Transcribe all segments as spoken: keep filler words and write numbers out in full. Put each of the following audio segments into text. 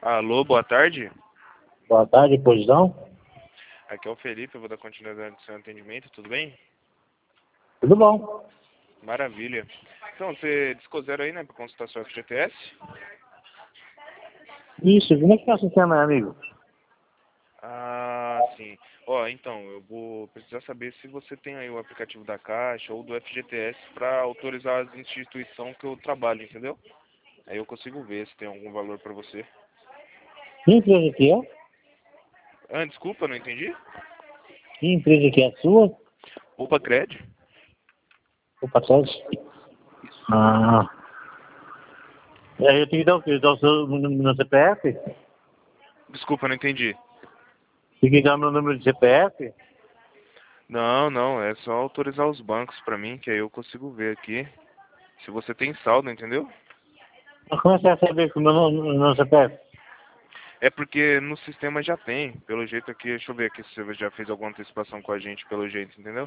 Alô, boa tarde. Boa tarde, posão. Aqui é o Felipe, eu vou dar continuidade no seu atendimento, tudo bem? Tudo bom? Maravilha. Então, você discou zero aí, né, para consultação F G T S? Isso, como é que tá o sistema, amigo? Ah, sim. Ó, então, eu vou precisar saber se você tem aí o aplicativo da Caixa ou do F G T S para autorizar as instituições que eu trabalho, entendeu? Aí eu consigo ver se tem algum valor para você. Que empresa que é? Ah, desculpa, não entendi? Que empresa que é a sua? Opa, Cred? O patrocínio? Ah. E aí eu tenho que dar o quê? Dar o seu número no C P F? Desculpa, não entendi. Tem que dar meu número de C P F? Não, não, é só autorizar os bancos para mim, que aí eu consigo ver aqui se você tem saldo, entendeu? Mas como é que você vai saber com o meu nome no C P F? É porque no sistema já tem, pelo jeito aqui, deixa eu ver aqui se você já fez alguma antecipação com a gente, pelo jeito, entendeu?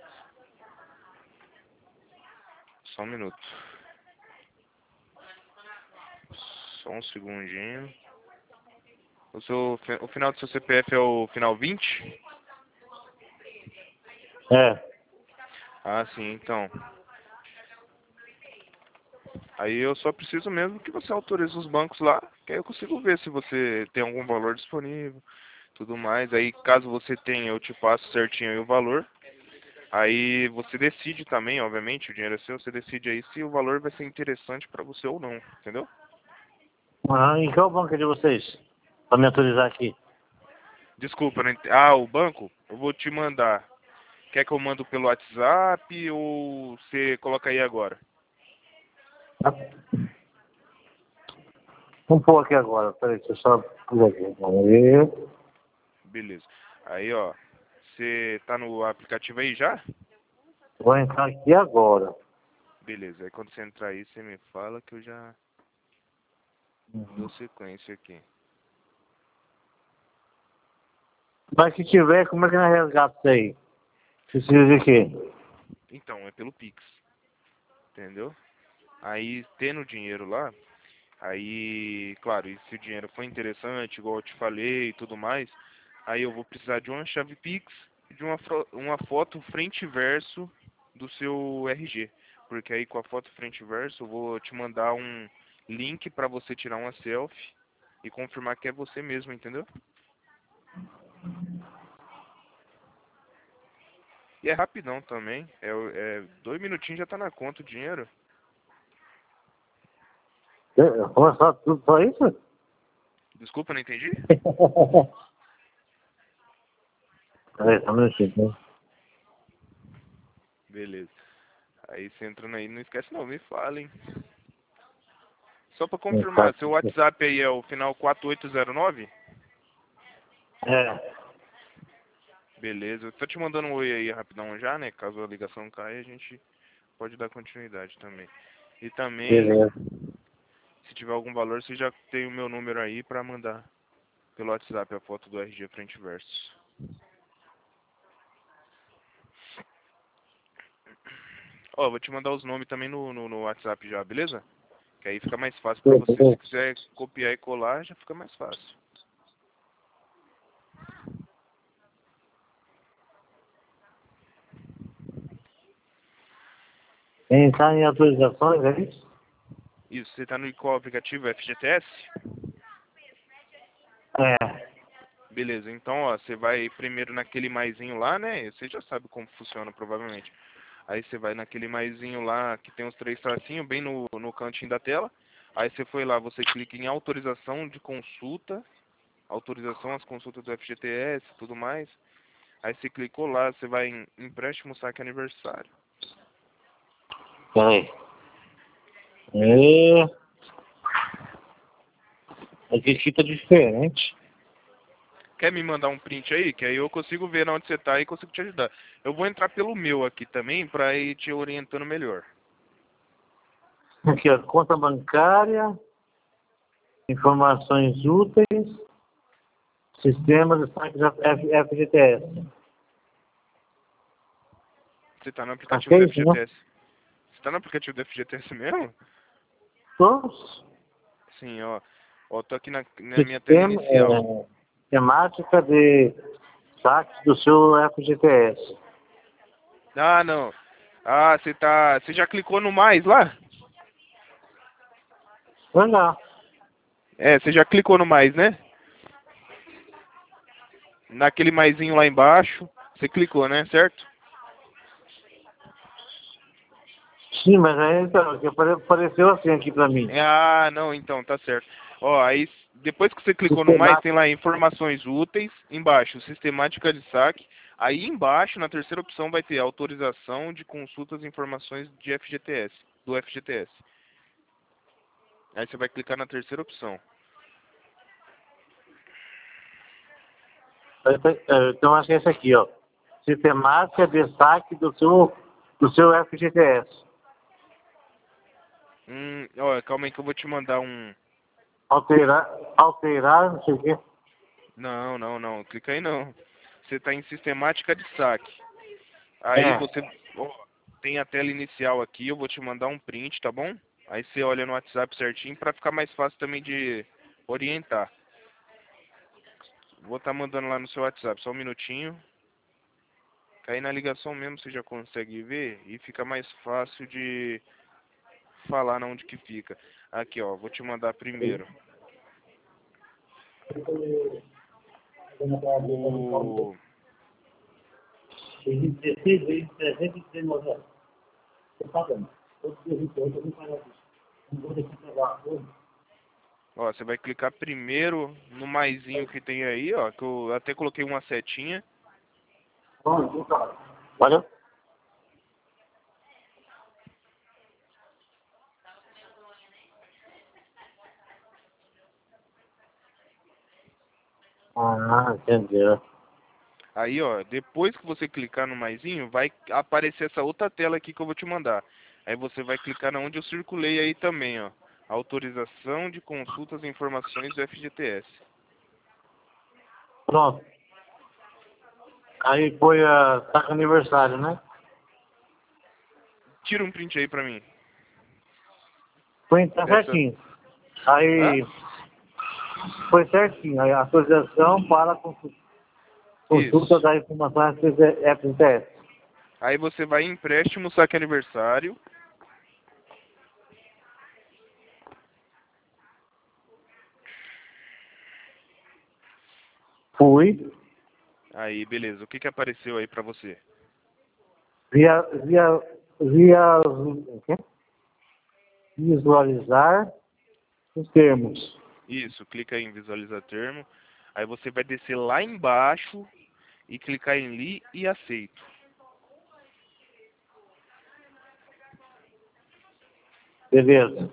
Só um minuto. Só um segundinho. O, seu, o final do seu C P F é o final vinte? É. Ah, sim, então. Aí eu só preciso mesmo que você autorize os bancos lá, que aí eu consigo ver se você tem algum valor disponível, tudo mais. Aí caso você tenha, eu te passo certinho aí o valor. Aí você decide também, obviamente, o dinheiro é seu, você decide aí se o valor vai ser interessante pra você ou não, entendeu? Ah, e qual banco é de vocês? Pra me autorizar aqui. Desculpa, não ent... Ah, o banco? Eu vou te mandar. Quer que eu mando pelo WhatsApp ou você coloca aí agora? Tá? Vamos pôr aqui agora. Peraí, deixa eu só pôr aqui. Vamos ver. Beleza. Aí, ó. Você tá no aplicativo aí já? Vou entrar aqui agora. Beleza. Aí quando você entrar aí, você me fala que eu já dou sequência aqui. Mas se tiver, como é que nós resgata isso aí? Precisa de quê? Então, é pelo Pix. Entendeu? Aí, tendo dinheiro lá, aí, claro, e se o dinheiro for interessante, igual eu te falei e tudo mais, aí eu vou precisar de uma chave Pix e de uma, fro- uma foto frente e verso do seu R G. Porque aí com a foto frente e verso eu vou te mandar um link para você tirar uma selfie e confirmar que é você mesmo, entendeu? E é rapidão também, é, é dois minutinhos já tá na conta o dinheiro. Como é só, tudo só isso? Desculpa, não entendi? Peraí, só um minutinho. Beleza. Aí você entrando aí, não esquece não, me fala, hein? Só pra Né? Tá. confirmar, seu WhatsApp aí é o final quatro oito zero nove? É. Beleza, eu tô te mandando um oi aí rapidão já, né? Caso a ligação caia, a gente pode dar continuidade também. E também, Beleza. se tiver algum valor, você já tem o meu número aí pra mandar pelo WhatsApp a foto do R G frente e verso. Ó, eu vou te mandar os nomes também no, no, no WhatsApp já, beleza? Que aí fica mais fácil pra você. Se Beleza. quiser copiar e colar, já fica mais fácil. Entrar em atualizações, é isso? Isso, você tá no qual aplicativo? F G T S? É. Beleza, então ó, você vai primeiro naquele maisinho lá, né? Você já sabe como funciona provavelmente. Aí você vai naquele maisinho lá que tem os três tracinhos bem no, no cantinho da tela. Aí você foi lá, você clica em autorização de consulta, autorização às consultas do F G T S e tudo mais. Aí você clicou lá, você vai em empréstimo saque aniversário. Peraí. Beleza? É. Aqui fica diferente. Quer me mandar um print aí? Que aí eu consigo ver onde você tá e consigo te ajudar. Eu vou entrar pelo meu aqui também pra ir te orientando melhor. Aqui, ó. Conta bancária, informações úteis, sistema de saques F- F G T S. Você tá no Acho aplicativo que é do isso, né? F G T S. Você tá no aplicativo do F G T S mesmo? Todos? Sim, ó. Ó, tô aqui na, na minha tela Sistema, inicial. é, temática de saque do seu F G T S. Ah, não. Ah, você tá. Você já clicou no mais lá? Vai lá. É, você já clicou no mais, né? Naquele maisinho lá embaixo. Você clicou, né? Certo? Sim, mas aí então, que apare- apareceu assim aqui pra mim. Ah, não, então, tá certo. Ó, aí depois que você clicou no mais, tem Sistemática. lá informações úteis, embaixo, sistemática de saque. Aí embaixo, na terceira opção, vai ter autorização de consultas e informações de F G T S, do F G T S. Aí você vai clicar na terceira opção. Então acho que é esse aqui, ó. Sistemática de saque do seu, do seu F G T S. Hum, ó, calma aí que eu vou te mandar um. Alterar, alterar, não sei o quê. Não, não, não, clica aí não. Você está em sistemática de saque. Aí É. você ó, tem a tela inicial aqui, eu vou te mandar um print, tá bom? Aí você olha no WhatsApp certinho para ficar mais fácil também de orientar. Vou estar mandando lá no seu WhatsApp, só um minutinho. Aí na ligação mesmo você já consegue ver e fica mais fácil de falar na onde que fica. Aqui, ó, vou te mandar primeiro. O dezesseis vezes trezentos e dezenove reais. Tô pagando. Todo dia vinte e oito eu vou pagar isso. Não vou deixar pagar hoje. Ó, você vai clicar primeiro no maisinho que tem aí, ó, que eu até coloquei uma setinha. Bom, então tá. Valeu? Ah, entendeu. Aí, ó, depois que você clicar no maisinho, vai aparecer essa outra tela aqui que eu vou te mandar. Aí você vai clicar na onde eu circulei aí também, ó. Autorização de consultas e informações do F G T S. Pronto. Aí foi a saca aniversário, né? Tira um print aí pra mim. Foi tá Dessa... certinho. Hã? Aí foi certinho. Aí a autorização para consu- consulta Isso. da informação F G T S. Aí você vai em empréstimo, saque aniversário. Fui. Aí, beleza. O que que apareceu aí pra você? Via, via, via, o quê? Visualizar os termos. Isso, clica aí em visualizar termo. Aí você vai descer lá embaixo e clicar em li e aceito. Beleza.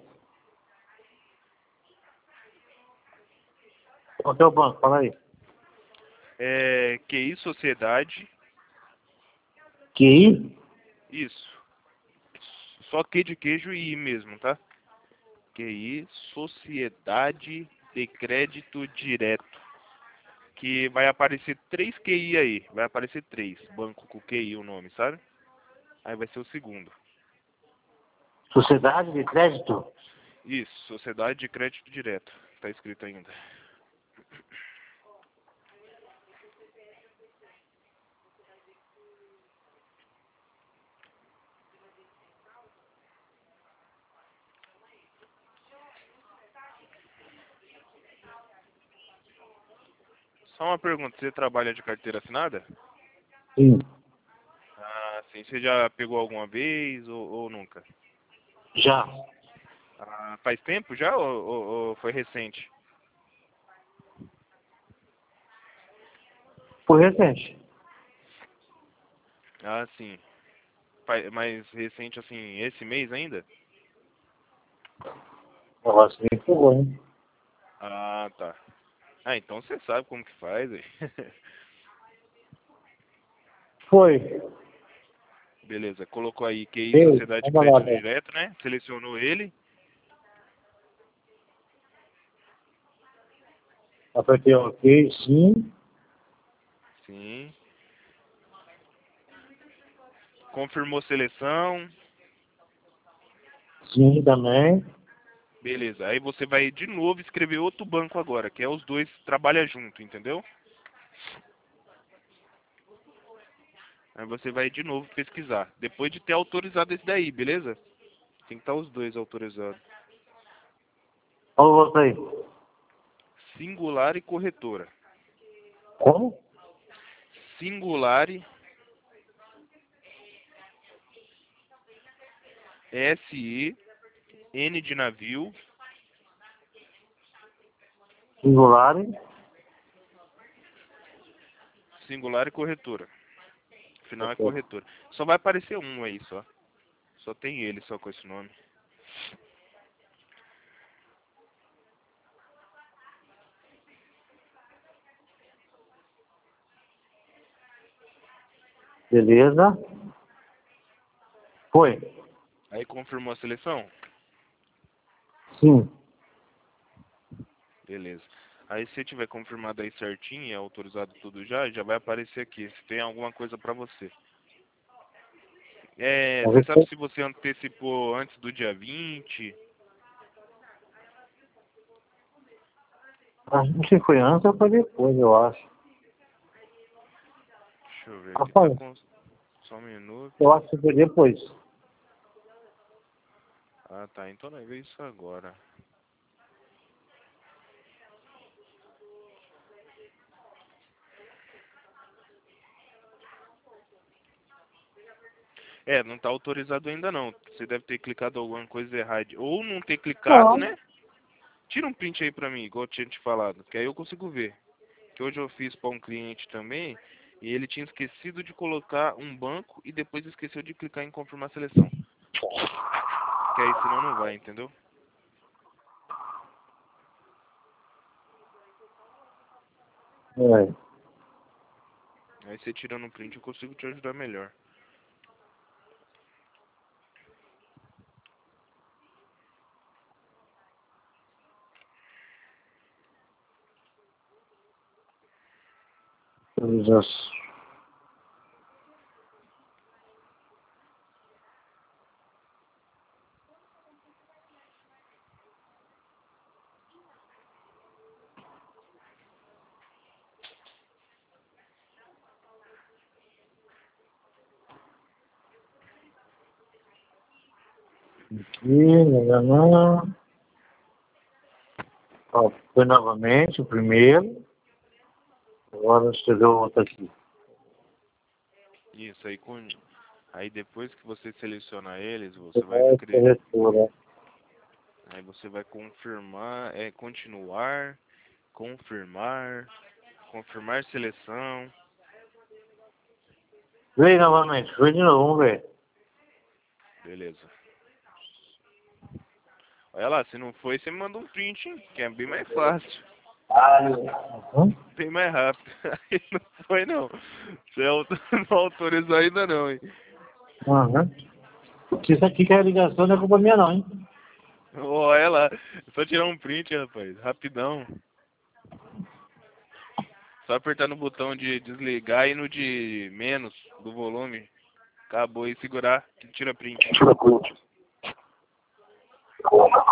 Qual que é o banco? Fala aí. É, Q I Sociedade. Q I? Isso. Só Q de queijo e I mesmo, tá? Q I Sociedade de Crédito Direto. Que vai aparecer três Q I aí. Vai aparecer três. Banco com Q I o nome, sabe? Aí vai ser o segundo. Sociedade de Crédito? Isso, Sociedade de Crédito Direto. Tá escrito ainda. Só uma pergunta, você trabalha de carteira assinada? Sim. Ah, sim. Você já pegou alguma vez ou, ou nunca? Já. Ah, faz tempo já ou, ou, ou foi recente? Foi recente. Ah, sim. Faz- mais recente assim, esse mês ainda? Nossa, nem foi, hein? Ah, tá. Ah, então você sabe como que faz, aí. Foi. Beleza, colocou aí Q I Ei, Sociedade dá de uma Crédito olhada aí. Direto, né? Selecionou ele. Apertei OK, sim. Sim. Confirmou seleção. Sim, também. Beleza. Aí você vai de novo escrever outro banco agora, que é os dois trabalham junto, entendeu? Aí você vai de novo pesquisar. Depois de ter autorizado esse daí, beleza? Tem que estar os dois autorizados. Olha você aí. Singular e corretora. Como? Singular, S E, N de navio, Singular. singular e corretora. Final é Ok. corretora. Só vai aparecer um aí só. Só tem ele só com esse nome. Beleza. Foi. Aí confirmou a seleção? Sim. Beleza. Aí se tiver confirmado aí certinho e autorizado tudo já, já vai aparecer aqui. Se tem alguma coisa pra você. É, Vamos você ver sabe se- se você antecipou antes do dia vinte? Ah, não sei se foi antes ou foi depois, eu acho. Deixa eu ver aqui. Tá Rapaz, com... Só um minuto. eu acho que foi depois. Ah, tá. Então vai ver isso agora. É, não tá autorizado ainda não. Você deve ter clicado alguma coisa errada. Ou não ter clicado, Não. né? Tira um print aí pra mim, igual eu tinha te falado, que aí eu consigo ver. Que hoje eu fiz pra um cliente também, e ele tinha esquecido de colocar um banco e depois esqueceu de clicar em confirmar a seleção. Que aí senão não vai, entendeu? É. Aí você tirando um print eu consigo te ajudar melhor. Autorização. Aqui, não, não, não. Ó, foi novamente o primeiro. Agora escreveu outro aqui. Isso, aí com... Aí depois que você seleciona eles, você vai É, escrever. corretora. Aí você vai confirmar, é continuar, confirmar, confirmar seleção. Vem novamente, foi de novo, vamos ver. Beleza. Olha lá, se não foi, você me manda um print, hein? Que é bem mais fácil. Uhum. Bem mais rápido. Aí não foi não. Você auto- não autorizou ainda não, hein? Uhum. Isso aqui que é a ligação não é culpa minha não, hein? Olha lá. É só tirar um print, rapaz. Rapidão. Só apertar no botão de desligar e no de menos do volume. Acabou e segurar que tira print. Tira print.